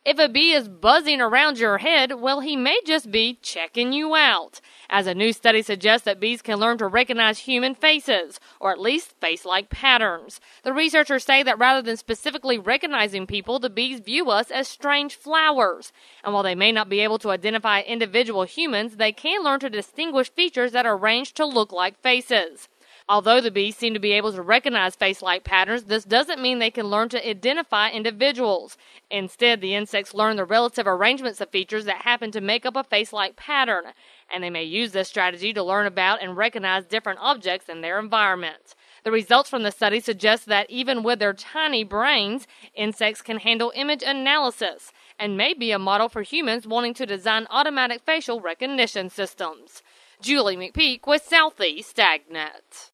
If a bee is buzzing around your head, well, he may just be checking you out. As a new study suggests that bees can learn to recognize human faces, or at least face-like patterns. The researchers say that rather than specifically recognizing people, the bees view us as strange flowers. And while they may not be able to identify individual humans, they can learn to distinguish features that are arranged to look like faces. Although the bees seem to be able to recognize face-like patterns, this doesn't mean they can learn to identify individuals. Instead, the insects learn the relative arrangements of features that happen to make up a face-like pattern, and they may use this strategy to learn about and recognize different objects in their environment. The results from the study suggest that even with their tiny brains, insects can handle image analysis, and may be a model for humans wanting to design automatic facial recognition systems. Julie McPeak with Southeast AgNet.